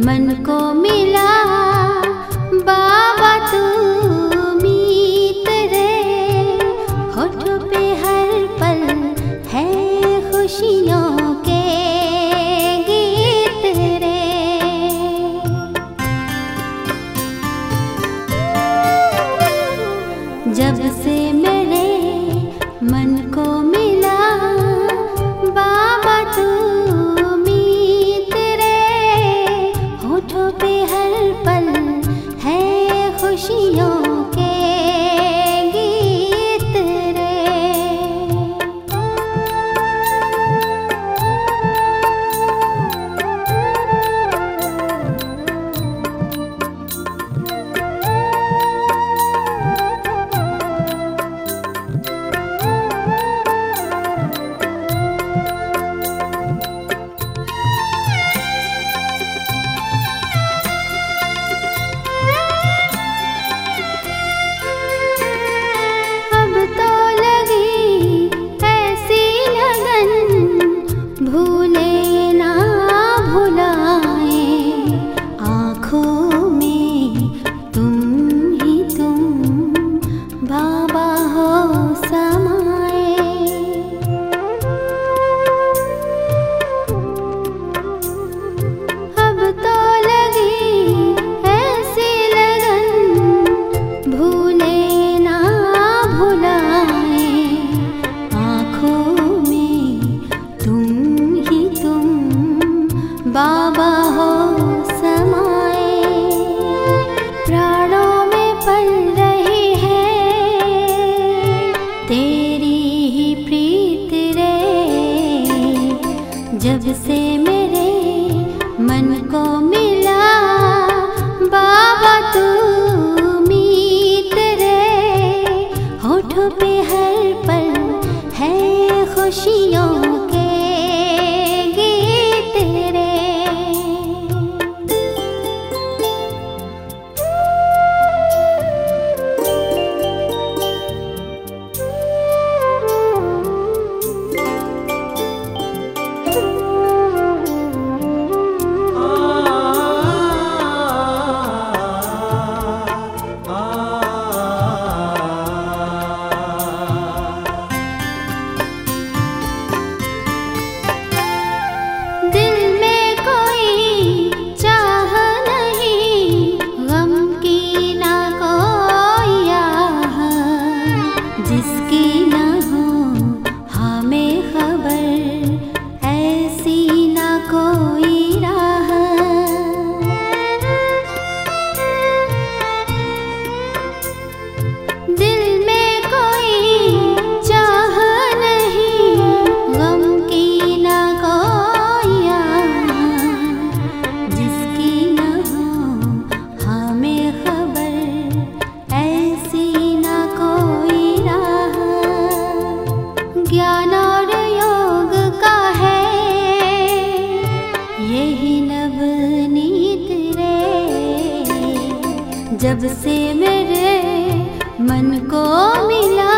मन को मिला बाबा तू मीत रे, होठों पे हर पल है खुशियों के गीत रे। जब से मेरे मन को मिला बाबा तू मीत रे, होठों पे हर पल है खुशियों के गीत रे। भूले ना भुलाए आँखों में तुम ही तुम बाबा हो समाए। अब तो लगी ऐसी लगन, भूले ना भुलाए आँखों में तुम बाबा हो समाए। प्राणों में पल रही है तेरी ही प्रीत रे। जब से मेरे मन को मिला बाबा तू मीत रे, होठों पे हर पल है खुशियों के जिसकी ना हो हमें खबर, ऐसी ना कोई राह। दिल में कोई चाह नहीं, गम की ना कोई आह। जिसकी ना हो हमें खबर, ऐसी ना कोई। ज्ञान और योग का है यही नवनीत रे। जब से मेरे मन को मिला